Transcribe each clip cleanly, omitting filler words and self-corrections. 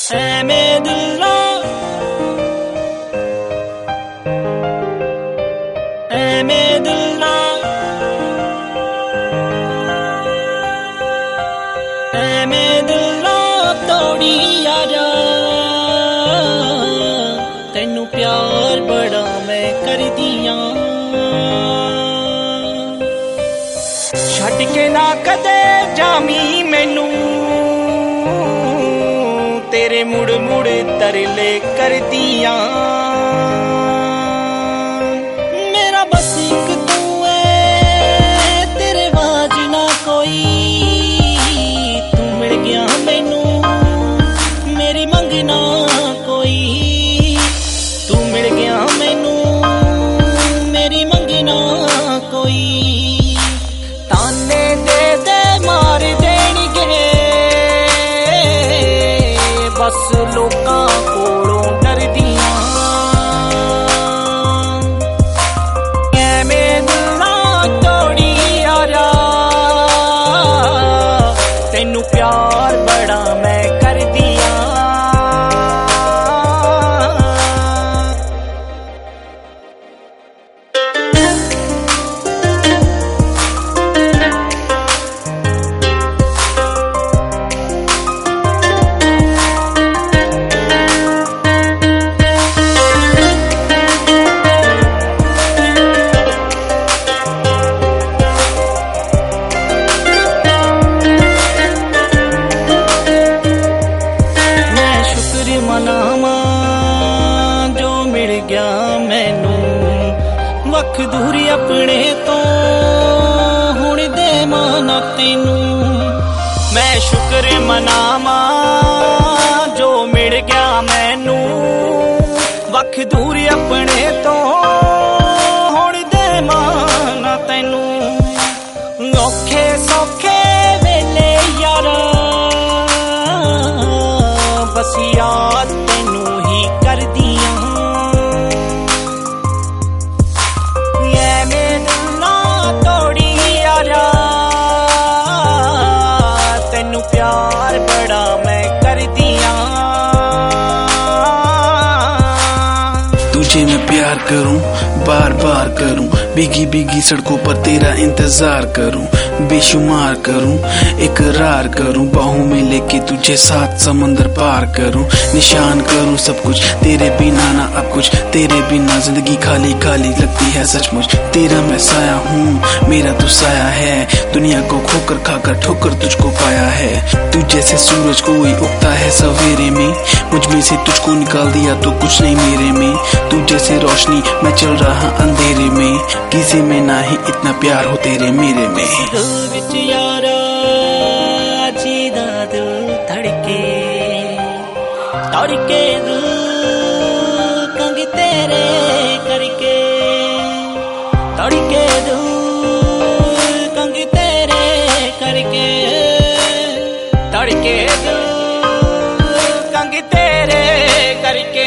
ਐਵੇਂ ਦਿਲਾਂ ਐਵੇਂ ਦਿਲਾਂ ਐਵੇਂ ਦਿਲਾਂ ਤੋੜੀ ਯਾਰਾ ਤੈਨੂੰ ਪਿਆਰ ਬੜਾ ਮੈਂ ਕਰਦੀਆਂ ਛੱਡ ਕੇ ਨਾ ਕਦੇ ਜਾਮੀ ਮੈਨੂੰ तेरे मुड़ मुड़ तरले करदियां मेरा बस एक तू है तेरे बाज ना कोई तू मिल गया मैनू मेरी मंगना कोई तू मिल गया मैनू मेरी मंगना कोई ताने दे दे मार देणगे बस लोकां कोलों डरदियां ऐवें दिलां तोड़ी यारा तैनू प्यार बड़ा मैं करदियां जो मिल गया मैनू वख दूरी अपने तो हुण देवां ना तैनू मैं शुक्र मनावा जो मिल गया मैनू वख दूरी अपने तो हुण देवां ना तैनू औखे सौखे वेले यारा बस याद तैनू ही करदियां ऐवें दिलां तोड़ी यारा तैनू प्यार बड़ा मैं करदियां तुझे मैं प्यार करूं बार बार करूं भीगी भीगी सड़कों पर तेरा इंतजार करूं बेशुमार करूं इकरार करूं बाहों में लेके तुझे साथ समंदर पार करूं निशान करूं सब कुछ तेरे बिना ना अब कुछ तेरे बिना जिंदगी खाली खाली लगती है सचमुच तेरा मैं साया हूँ मेरा तू साया है दुनिया को खोकर खाकर ठोकर तुझको पाया है तू जैसे सूरज कोई उगता है सवेरे में मुझ में से तुझको निकाल दिया तो कुछ नहीं मेरे में तू जैसे रोशनी मैं चल रहा अंधेरे में किसी में ना ही इतना प्यार हो तेरे मेरे में दिल विच यारा जीदा दिल धड़के दिल कंग तेरे करके तड़के दिल कंग तेरे करके तड़के दिल कंग तेरे करके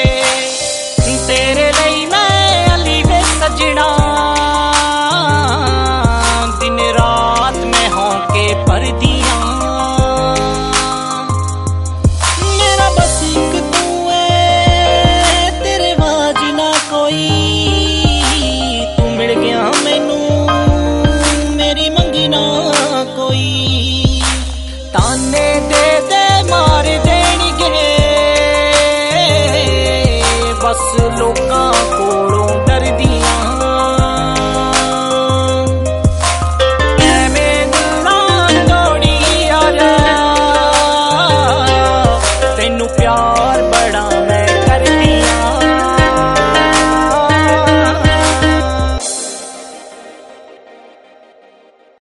तेरे लिए मैं अली वे सजना दिन रात में होके परदियां मेरा बस एक तू है तेरे बाज ना कोई तू मिल गया मैनू मेरी मंगना कोई ताने दे दे मार देणगे बस लोग